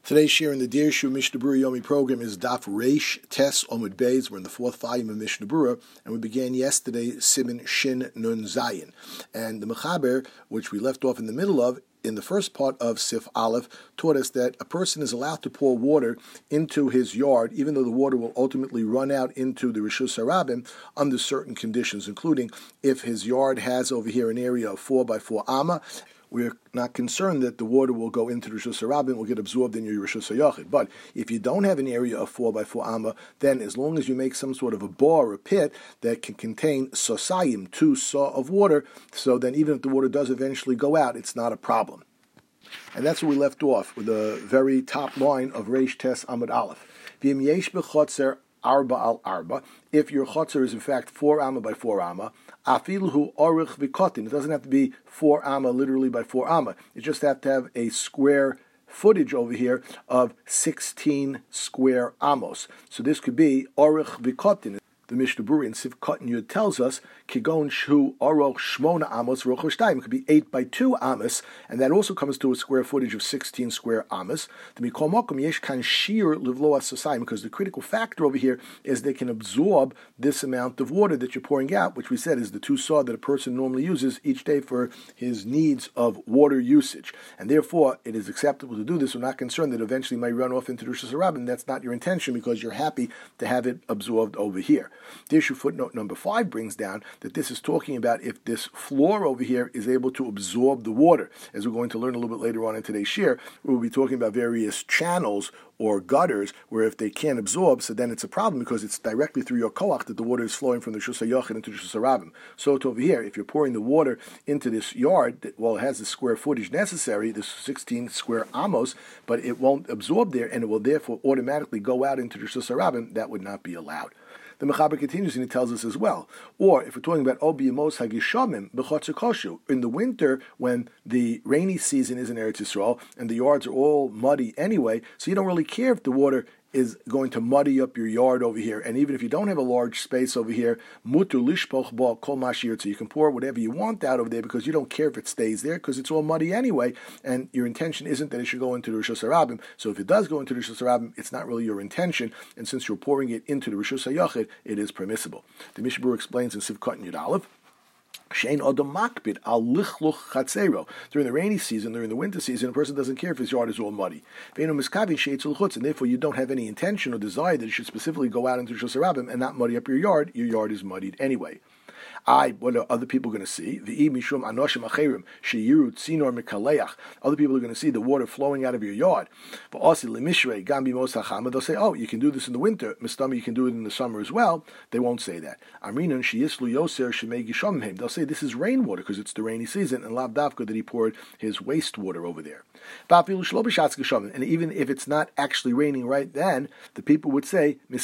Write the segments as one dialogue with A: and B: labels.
A: Today's share in the Deir Shu Mishnah Berurah Yomi program is Daf Reish Tes Omud Beis. We're in the fourth volume of Mishnah Berurah, and we began yesterday Siman Shin Nun Zayin. And the Mechaber, which we left off in the middle of, in the first part of Sif Aleph, taught us that a person is allowed to pour water into his yard, even though the water will ultimately run out into the Rishus HaRabim under certain conditions, including if his yard has over here an area of 4 by 4 amma. We're not concerned that the water will go into the Rishus HaRabim and will get absorbed in your Rishus HaYachid. But if you don't have an area of 4 by 4 amma, then as long as you make some sort of a bar or a pit that can contain sosayim, 2 saw of water, so then even if the water does eventually go out, it's not a problem. And that's where we left off, with the very top line of Reish Tes Amud Aleph. V'im yesh b'chotzer arba al arba. If your chotzer is in fact 4 amma by 4 amma, afiluhu orich v'kotin. It doesn't have to be 4 amma literally by 4 amma. You just have to have a square footage over here of 16 square amos. So this could be orich v'kotin. The Mishnah Berurah in Sif Katan Yud tells us, Kigon Shu Oroch Shmona Amos Roch Shtayim. It could be 8 by 2 amos, and that also comes to a square footage of 16 square amos. To be Mikol Mokum Yesh Kan Shir Livloa Sosayim, because the critical factor over here is they can absorb this amount of water that you're pouring out, which we said is the 2 saw that a person normally uses each day for his needs of water usage. And therefore, it is acceptable to do this. We're not concerned that eventually it might run off into the Rishus HaRabim. That's not your intention, because you're happy to have it absorbed over here. The issue footnote number 5 brings down that this is talking about if this floor over here is able to absorb the water. As we're going to learn a little bit later on in today's shir, we'll be talking about various channels or gutters where if they can't absorb, so then it's a problem because it's directly through your koach that the water is flowing from the Rishus HaYachid into the Rishus HaRabim. So over here, if you're pouring the water into this yard, it has the square footage necessary, this 16 square amos, but it won't absorb there and it will therefore automatically go out into the Rishus HaRabim, that would not be allowed. The Mechaber continues and he tells us as well. Or if we're talking about Obi Yemos Hagishamim B'chotzer Koshu, in the winter when the rainy season is in Eretz Yisrael and the yards are all muddy anyway, so you don't really care if the water is going to muddy up your yard over here. And even if you don't have a large space over here, mutu lishpoch ba kol mashir, so you can pour whatever you want out over there because you don't care if it stays there because it's all muddy anyway, and your intention isn't that it should go into the Rishus HaRabim. So if it does go into the Rishus HaRabim, it's not really your intention, and since you're pouring it into the Rishus HaYachid, it is permissible. The Mishnah Berurah explains in Sif Katan Yud Aleph, Shein Odom Makbid al Lichluch Chatzero. During the rainy season, during the winter season, a person doesn't care if his yard is all muddy. And therefore you don't have any intention or desire that it should specifically go out into Rishus HaRabim and not muddy up your yard is muddied anyway. What are other people going to see? Other people are going to see the water flowing out of your yard. They'll say, oh, you can do this in the winter. You can do it in the summer as well. They won't say that. They'll say this is rainwater because it's the rainy season, and lav davka that he poured his wastewater over there. And even if it's not actually raining right then, the people would say, they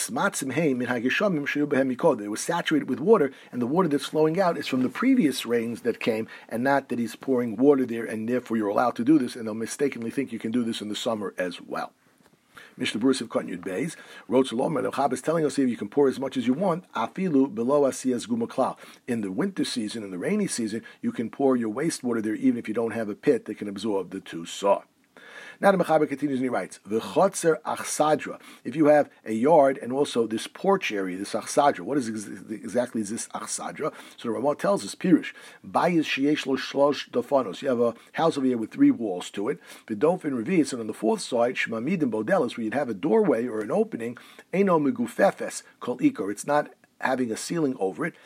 A: were saturated with water, and the water that's flowing out is from the previous rains that came, and not that he's pouring water there, and therefore you're allowed to do this, and they'll mistakenly think you can do this in the summer as well. Mishnah Berurah of Katan Yud Beis wrote Shalom, and the Chab is telling us here you can pour as much as you want. Afilu below asiyas gumaklal. In the winter season, in the rainy season, you can pour your wastewater there even if you don't have a pit that can absorb the 2 saw. Now the Mechaber continues and he writes, V'chotzer achsadra. If you have a yard and also this porch area, this achsadra, what is exactly is this achsadra? So the Ramah tells us, Pirush, Bayis sheyesh lo shlosh dofanos. You have a house over here with 3 walls to it. V'dofin revius, and on the 4th side, shmamidim bodelis, where you'd have a doorway or an opening, eno megufefes kol ikor. It's not having a ceiling over it.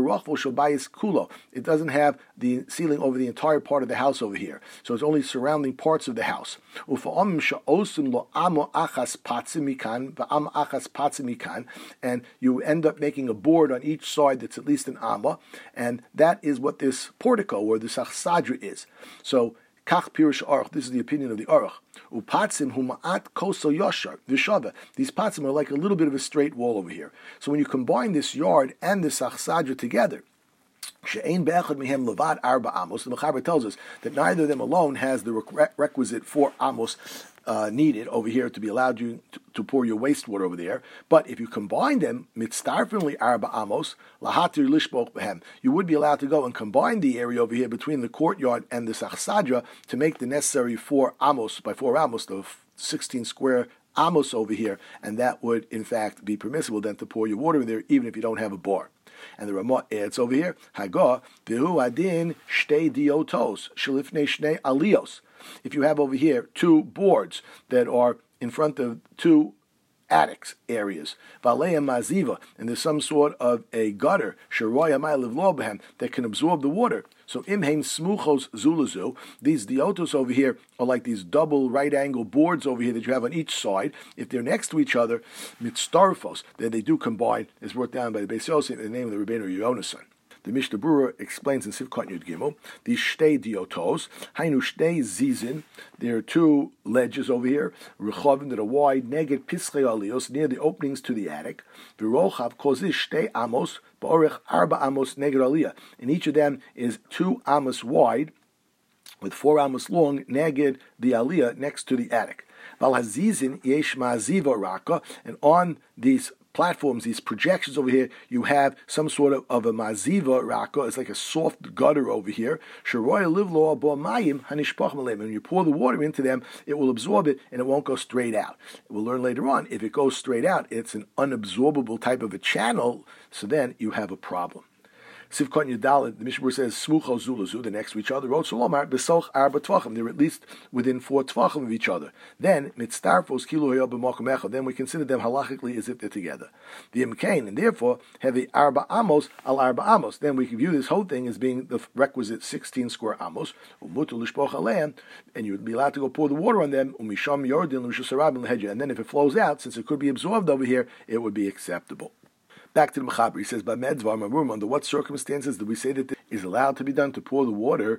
A: It doesn't have the ceiling over the entire part of the house over here. So it's only surrounding parts of the house. And you end up making a board on each side that's at least an amma, and that is what this portico or this achsadra is. So Kach Pirush Aruch. This is the opinion of the Aruch. Upatzim huma'at koso yashar v'shava. These patzim are like a little bit of a straight wall over here. So when you combine this yard and this achsadra together, She'ein be'echad mihem levad arba amos. The Mechaber tells us that neither of them alone has the requisite 4 amos needed over here to be allowed you to pour your wastewater over there. But if you combine them, mitztarfinli arba amos lahatir lishboch behem, you would be allowed to go and combine the area over here between the courtyard and the sachsadra to make the necessary 4 amos by 4 amos, the 16 square amos over here, and that would in fact be permissible then to pour your water in there, even if you don't have a bar. And the Ramah adds over here, Hagah v'hu adin shtei diotos shalifnei shnei alios. If you have over here 2 boards that are in front of 2 attics areas, Valeya maziva, and there's some sort of a gutter, Sharoya ma'aliv lo behem, that can absorb the water. So imheim smuchos zulazu, these diotos over here are like these double right angle boards over here that you have on each side. If they're next to each other, mitztarfos, then they do combine, as brought down by the Beis Yosef in the name of the Rebbeinu Yonasan. The Mishnah Berurah explains in Sivkot Yud Gimel, these shtei diotos, hainu shtei zizin, there are 2 ledges over here, rechavim that are wide, neged pischei alios, near the openings to the attic, v'rochav kozis shtei amos, ba'orech arba amos neged aliyah, and each of them is 2 amos wide, with 4 amos long, neged the aliyah next to the attic. Val hazizin yesh ma'aziva raka, and on these platforms, these projections over here, you have some sort of a maziva raka. It's like a soft gutter over here. Sharoya livlo mayim hanishpach malem. When you pour the water into them, it will absorb it and it won't go straight out. We'll learn later on, if it goes straight out, it's an unabsorbable type of a channel, so then you have a problem. Sivkot Yudal, the Mishnah says, Smucho Zulazu, they're next to each other. Rot Solomar, Besoch Arba Tvachim, they're at least within 4 Tvachim of each other. Then, Mitztarfos Kilo Hoyo B'Mokum Echad, then we consider them halachically as if they're together. The Imkain, and therefore, have the Arba Amos al Arba Amos. Then we can view this whole thing as being the requisite 16 square Amos, Umutu Lishpoch Aleim, and you would be allowed to go pour the water on them, Umisham Yordin Lushusarabin Lehedja, and then if it flows out, since it could be absorbed over here, it would be acceptable. Back to the Mechaber, he says, under what circumstances do we say that it is allowed to be done to pour the water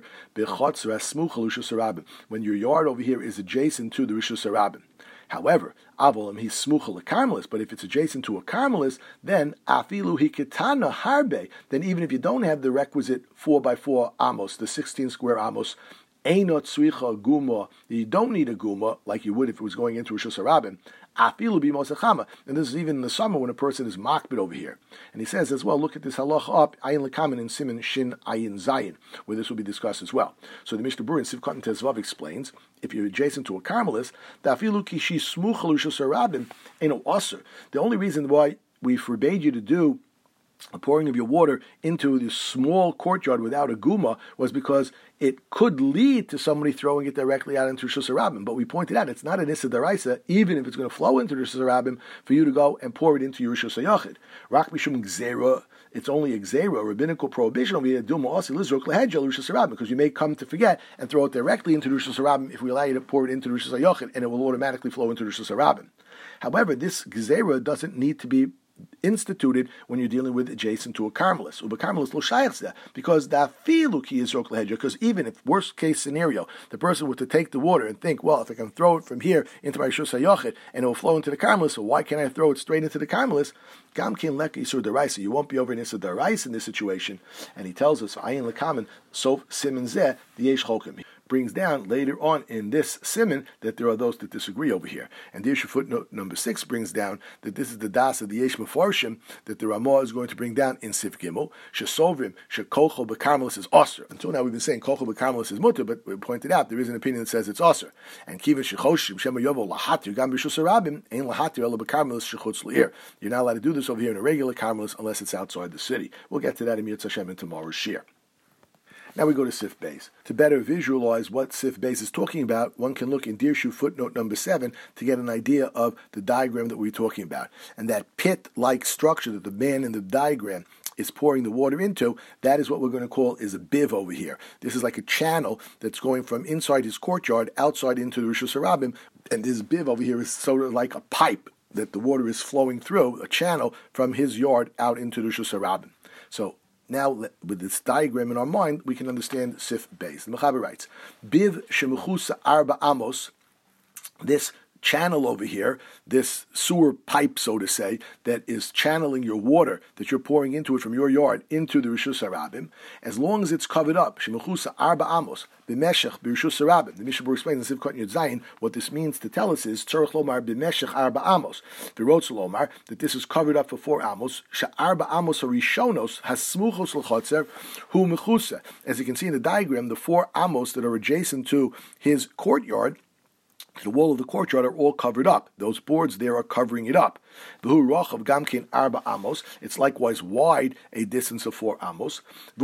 A: when your yard over here is adjacent to the Rishus Harabim? However, avolim he's smuchal a carmelist, but if it's adjacent to a carmelist, then afilu hikitana harbe, then even if you don't have the requisite 4x4 amos, the 16 square amos, einot tzricha guma, you don't need a guma like you would if it was going into Rishus Harabim. Afilu bi mosachama, and this is even in the summer when a person is makbid over here. And he says as well, look at this halacha up, ayin lekamen in Siman Shin Ayin Zayin, where this will be discussed as well. So the Mishnah Berurah in Sivkot Tezvav explains, if you're adjacent to a carmelist, afilu kishi smuchal Rishus Harabim eno aser. The only reason why we forbade you to do the pouring of your water into this small courtyard without a guma was because it could lead to somebody throwing it directly out into Rishus Harabim. But we pointed out it's not an Issa Daraisa, even if it's going to flow into Rishus Harabim, for you to go and pour it into your Rishus HaYachid. Rak Mishum Gzera, it's only a Gzera, rabbinical prohibition over here, Duma Asi Lizrok Lehedja Rishus Harabim, because you may come to forget and throw it directly into Rishus Harabim if we allow you to pour it into Rishus HaYachid, and it will automatically flow into Rishus Harabim. However, this Gzera doesn't need to be instituted when you're dealing with adjacent to a carmelist. Uba carmelist lo shayach, because the filuki is rok lehedja. Because even if worst case scenario, the person were to take the water and think, well, if I can throw it from here into my Rishus HaYachid and it will flow into the carmelist, so why can't I throw it straight into the carmelist? Gam kin lek isur deraisa. You won't be over in isur deraisa in this situation. And he tells us, ayin lekamen sof simen zeh the yesh chokim. Brings down later on in this siman that there are those that disagree over here. And the issue footnote number 6 brings down that this is the das of the Yesh Mefarshim that the Ramah is going to bring down in Sif Gimel. Shesovrim shekolchol bekarmelis is osir. Until now we've been saying kolchol bekarmelis is mutter, but we pointed out there is an opinion that says it's osir. And kiva shechoshim shema yovo lahatir gam b'Rishus Harabim ein lahatir ela bekarmelis shechutz le'ir. You're not allowed to do this over here in a regular karmelis unless it's outside the city. We'll get to that in Yirtzeh Hashem in tomorrow's shir. Now we go to Sif Beis. To better visualize what Sif Beis is talking about, one can look in Dirshu footnote number 7 to get an idea of the diagram that we're talking about. And that pit-like structure that the man in the diagram is pouring the water into, that is what we're going to call is a biv over here. This is like a channel that's going from inside his courtyard outside into the Rishus Harabim, and this biv over here is sort of like a pipe that the water is flowing through, a channel from his yard out into the Rishus Harabim. So now, with this diagram in our mind, we can understand Sif Beis. The Mechaber writes, Biv shemechusa arba amos, this channel over here, this sewer pipe, so to say, that is channeling your water that you're pouring into it from your yard into the Rishus Harabim, as long as it's covered up, Shemechusa Arba Amos, B'meshech B'Rishus Harabim. The Mishnah Berurah explains in Sivkot Yud Zayin, what this means to tell us is, Tzorech Lomar B'meshech Arba Amos, V'rotz Lomar, that this is covered up for 4 Amos, She'arba Amos Harishonos Hasmuchos L'chotzer Hu Mechusa. As you can see in the diagram, the 4 Amos that are adjacent to his courtyard, the wall of the courtyard, are all covered up. Those boards there are covering it up. It's likewise wide, a distance of 4 amos.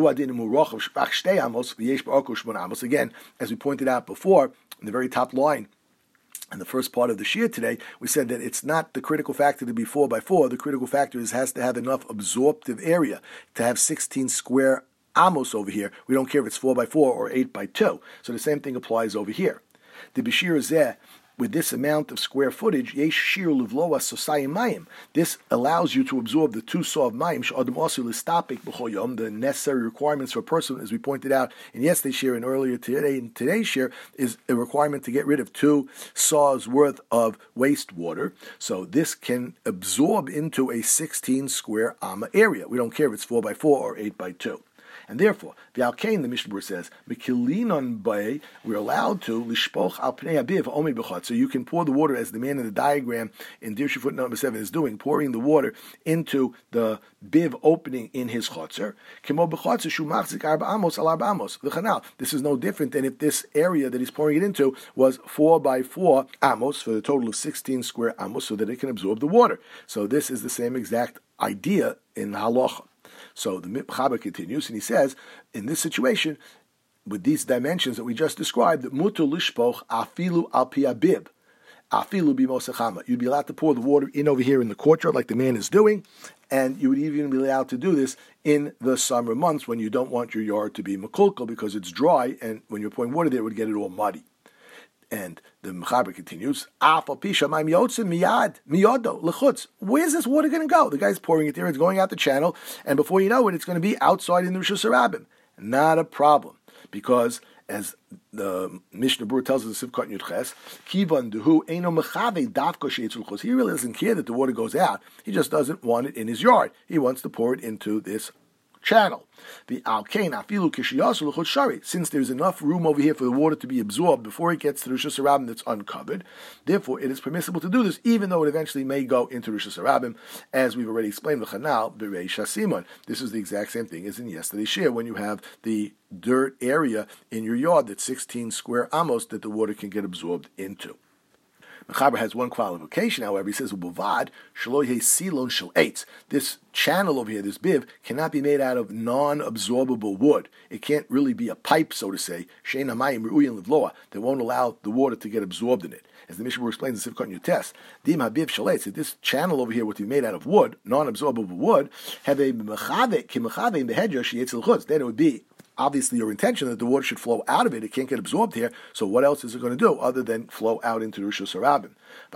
A: Again, as we pointed out before, in the very top line, in the first part of the Shia today, we said that it's not the critical factor to be 4 by 4. The critical factor is has to have enough absorptive area to have 16 square amos over here. We don't care if it's 4 by 4 or 8 by 2. So the same thing applies over here. The Bishir Zeh, with this amount of square footage, Yesh Shir Livloa Sosayim Mayim. This allows you to absorb the 2 saw of Mayim, Sh'adam Asu Listapik B'chol Yom, the necessary requirements for a person, as we pointed out in yesterday's share and earlier today, in today's share, is a requirement to get rid of 2 saws worth of wastewater. So this can absorb into a 16 square amma area. We don't care if it's 4 by 4 or 8 by 2. And therefore, the Alkain, the Mishnah Berurah says, Mekilinon bay, we're allowed to lishpoch al pnei abiv omi b'chot. So you can pour the water, as the man in the diagram in Dirshu footnote number 7 is doing, pouring the water into the biv opening in his chotzer. Kimo b'chotzer shu machzik arba amos al arba amos. V'chanal. This is no different than if this area that he's pouring it into was 4 by 4 amos for the total of 16 square amos, so that it can absorb the water. So this is the same exact idea in halacha. So the Chaber continues, and he says, in this situation, with these dimensions that we just described, mutu lishpoch afilu al pi abib, afilu b'mosachama. You'd be allowed to pour the water in over here in the courtyard, like the man is doing, and you would even be allowed to do this in the summer months when you don't want your yard to be makulkal because it's dry, and when you're pouring water there, it would get it all muddy. And the Mechaber continues, where's this water going to go? The guy's pouring it there, it's going out the channel, and before you know it, it's going to be outside in the Rishus Harabim. Not a problem, because as the Mishnah Berurah tells us in Sivkot Yud Ches, Kivan Duhu Eino Mechave Davko Sheitzul Chos. He really doesn't care that the water goes out. He just doesn't want it in his yard. He wants to pour it into this channel. The Alkain Afilu Kishiyasu L'chot Shari. Since there's enough room over here for the water to be absorbed before it gets to the Rishus Harabim that's uncovered, therefore it is permissible to do this, even though it eventually may go into Rishus Harabim, as we've already explained. The Chanal B'Reish HaSimon. This is the exact same thing as in yesterday's share when you have the dirt area in your yard that's 16 square amos that the water can get absorbed into. Mechaber has one qualification, however. He says, silon shel eitz. This channel over here, this biv, cannot be made out of non-absorbable wood. It can't really be a pipe, so to say, she'ein hamayim ru'uyin livloa, that won't allow the water to get absorbed in it. As the Mishnah Berurah explains in Sivkot Yud Tes, dim habiv shel eitz, that this channel over here would be made out of wood, non-absorbable wood, have a mechave, ki mechave in the hedger, she'etzel chutz. Then it would be obviously your intention that the water should flow out of it. It can't get absorbed here. So what else is it going to do other than flow out into the Rishus Harabim?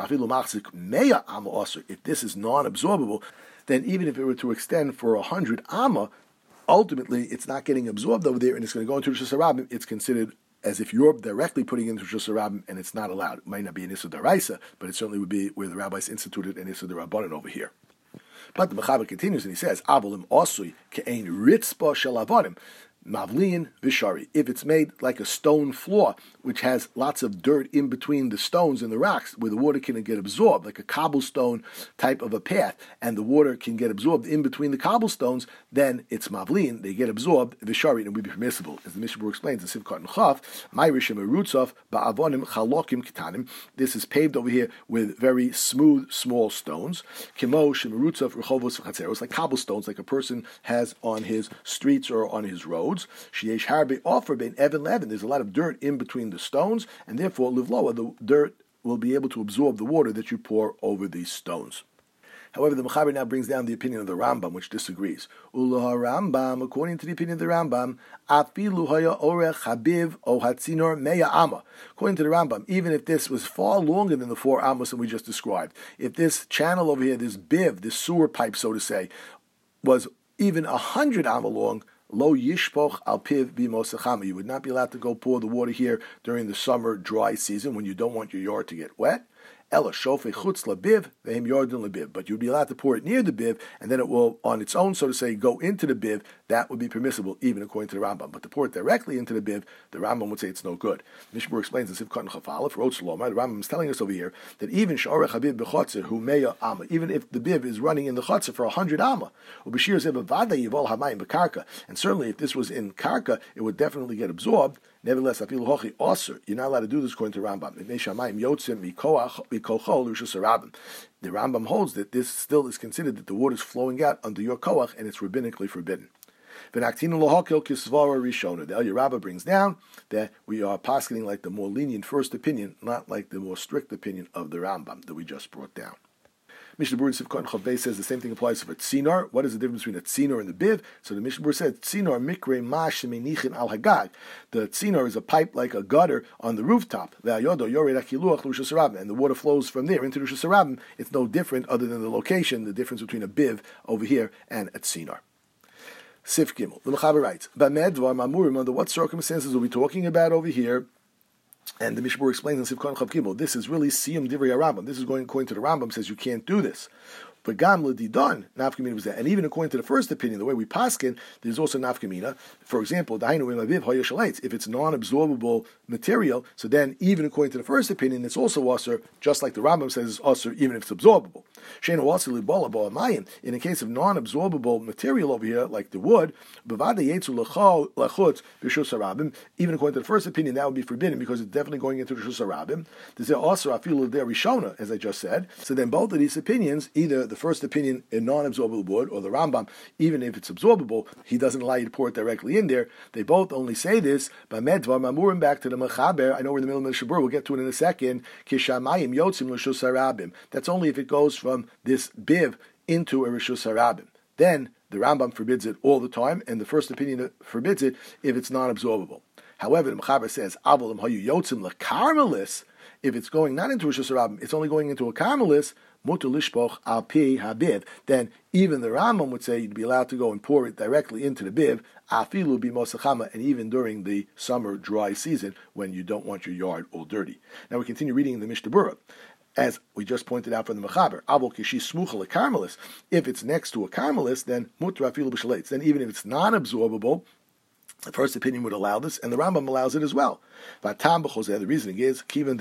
A: If this is non-absorbable, then even if it were to extend for 100 amma, ultimately it's not getting absorbed over there and it's going to go into Rishus Harabim. It's considered as if you're directly putting it into Rishus Harabim, and it's not allowed. It might not be an Issur D'Oraisa, but it certainly would be where the rabbis instituted an Issur D'Rabbanan over here. But the Mechaber continues and he says, Avolim osui ke'ein ritzpa shel avonim. Mavlin vishari. If it's made like a stone floor, which has lots of dirt in between the stones and the rocks, where the water can get absorbed, like a cobblestone type of a path, and the water can get absorbed in between the cobblestones, then it's mavlin. They get absorbed vishari, and it would be permissible. As the Mishnah Berurah explains in Sivkot and Chaf, Ma'irishim erutzov ba'avonim chalokim ketanim. This is paved over here with very smooth, small stones. Kimo shemerutzov rechovos v'chatzeros, like cobblestones, like a person has on his streets or on his roads. Sheyesh harbe offer bein even levin. There's a lot of dirt in between the stones, and therefore livloa, the dirt will be able to absorb the water that you pour over these stones. However, the Mechaber now brings down the opinion of the Rambam, which disagrees. Ulaha Rambam, according to the opinion of the Rambam, afilu haya orech habiv o hatzinor meya amma. According to the Rambam, even if this was far longer than the 4 amos that we just described, if this channel over here, this biv, this sewer pipe, so to say, was even 100 amma long, Lo yishpoch al piv b'mosachama. You would not be allowed to go pour the water here during the summer dry season when you don't want your yard to get wet. Ella shofei chutz labiv ve'hem yordin labiv. But you'd be allowed to pour it near the biv, and then it will, on its own, so to say, go into the biv. That would be permissible, even according to the Rambam. But to pour it directly into the biv, the Rambam would say it's no good. Mishnah Berurah explains in Sivkot Chafalef, for Otzar Lomar, the Rambam is telling us over here that even sh'orech habiv b'chotzer hu meya amma, even if the biv is running in the chotzer for 100 amma, ubashir zeh b'vada yivol hamayim b'karka, and certainly if this was in karka, it would definitely get absorbed. Nevertheless, afilu hochi osir, you're not allowed to do this according to Rambam. The Rambam holds that this still is considered that the water is flowing out under your koach, and it's rabbinically forbidden. The El Yerabba brings down that we are poskening like the more lenient first opinion, not like the more strict opinion of the Rambam that we just brought down. Mishnah Berurah in Sivkot Chav says the same thing applies for tzinar. What is the difference between a tzinar and the biv? So the Mishnah Berurah said tzinar mikre ma shemenichin al hagag. The tzinar is a pipe like a gutter on the rooftop. And the water flows from there into Rosh Hashanah. It's no different other than the location, the difference between a biv over here and a tzinar. Sif Gimel. The Mechaber writes, Bamedvar Mamurim, under what circumstances are we talking about over here? And the Mishnah Berurah explains in Sivkot Chav Gimel, this is really Siyum Divrei Rambam. This is going according to the Rambam, says you can't do this. But Gam L'Didon, Nafkamina was that. And even according to the first opinion, the way we paskin, there's also Nafkamina. For example, if it's non-absorbable material, so then even according to the first opinion, it's also wasser, just like the Rambam says it's wasser, even if it's absorbable. In the case of non-absorbable material over here, like the wood, even according to the first opinion, that would be forbidden because it's definitely going into the Rishus Harabim. There's also afilu der Rishona, as I just said. So then both of these opinions, either the first opinion in non-absorbable wood, or the Rambam, even if it's absorbable, he doesn't allow you to pour it directly in there. They both only say this, Bamedvar Mamurim, back to the Mechaber. I know we're in the middle of the Mishnah Berurah, we'll get to it in a second. Kishamayim Yotzim L'Rishus Harabim. That's only if it goes from this biv into a Rishus Harabim. Then the Rambam forbids it all the time, and the first opinion forbids it if it's non-absorbable. However, the Mechaber says, Avolim Hayu Yotzim L'Karmelis, if it's going not into Rishus Harabim, it's only going into a Karmelis, Mutar Lishpoch Al Pi HaBiv, then even the Rambam would say you'd be allowed to go and pour it directly into the biv, afilu b'mosachama, and even during the summer dry season when you don't want your yard all dirty. Now we continue reading in the Mishnah Berurah. As we just pointed out from the Mechaber, Avol Kishi Smucha LeKarmelis, if it's next to a Karmelis, then Mutar Afilu B'Shaletz. Then even if it's non-absorbable, the first opinion would allow this, and the Rambam allows it as well. The reasoning is,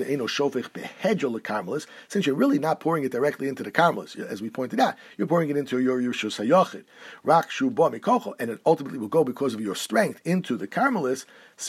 A: since you're really not pouring it directly into the Karmelis, as we pointed out, you're pouring it into your Rishus HaYachid, and it ultimately will go because of your strength into the Karmelis.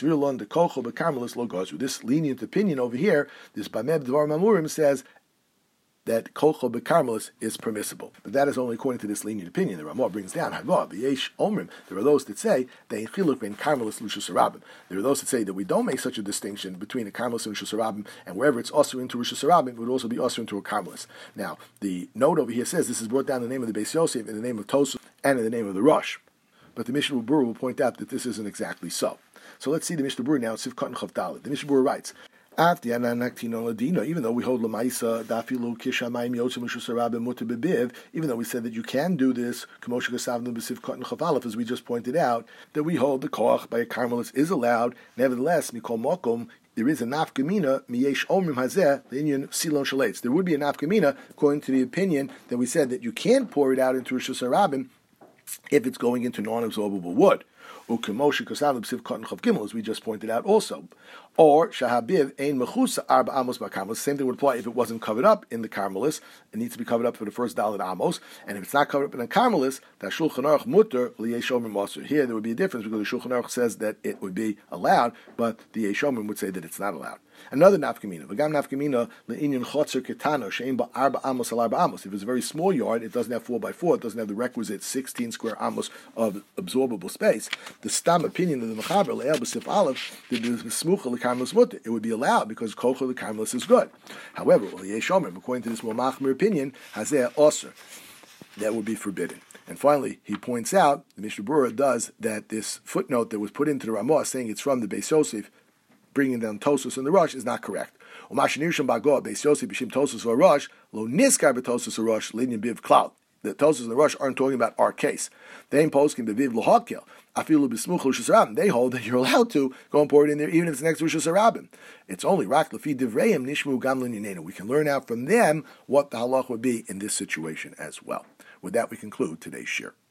A: This lenient opinion over here, this Bamed Dvar Mamurim says, that kolcho bekarmelis is permissible. But that is only according to this lenient opinion. The Ramah brings down Hagah, V'yesh Omrim. There are those that say they chiluk ben karmelis l'Rishus Harabim. There are those that say that we don't make such a distinction between a karmelis and Rishus Harabim, and wherever it's also into Rishus Harabim, it would also be also into a karmelis. Now, the note over here says this is brought down in the name of the Beis Yosef, in the name of Tosuf, and in the name of the Rosh. But the Mishnah Berurah will point out that this isn't exactly so. So let's see the Mishnah Berurah now, Sivkot Chav Dalet. The Mishnah Berurah writes, even though we hold Lamaisa, Dafilu Kishamayim Yotzim Rishus Harabim Mutar B'Biv, even though we said that you can do this, K'moshe Kasavnu B'Sivkot Chav, as we just pointed out, that we hold the koach by a karmelis is allowed. Nevertheless, Mikol Mokom, there is a nafkamina miyesh omrim hazeh l'inyan silon shalates. There would be a nafkamina according to the opinion that we said that you can't pour it out into Rishus Harabim if it's going into non-absorbable wood. As we just pointed out also. Or shahabiv ein mechusa arba amos b'karmelis. Same thing would apply if it wasn't covered up in the karmelis. It needs to be covered up for the first dalet amos. And if it's not covered up in the karmelis, that Shulchan Aruch mutter l'yeshomim maser. Here there would be a difference because the Shulchan Aruch says that it would be allowed, but the Yeshomim would say that it's not allowed. Another nafkamina, v'gam nafkamina le'inyan chotzer ketana she'en ba arba amos al arba amos. If it's a very small yard, it doesn't have 4x4, it doesn't have the requisite 16 square amos of absorbable space. The stam opinion of the Mechaber le'el b'sif aleph, the smucha l'karmelis mutter, it would be allowed because kolcha l'karmelis is good. However, l'yeshomim, according to this more machmir opinion, hazeh osir, that would be forbidden. And finally, he points out, the Mishnah Berurah does, that this footnote that was put into the Ramah saying it's from the Beis Yosef, bringing down Tosus and the Rosh, is not correct. the Tosfos and the Rosh aren't talking about our case. They impose b'viv l'hakel. Afilu b'smuch l'Rishus Harabim. They hold that you're allowed to go and pour it in there even if it's next to Rishus Harabim. It's only rak l'fi divreim nishmu gam l'ninenu. We can learn out from them what the halach would be in this situation as well. With that, we conclude today's shir.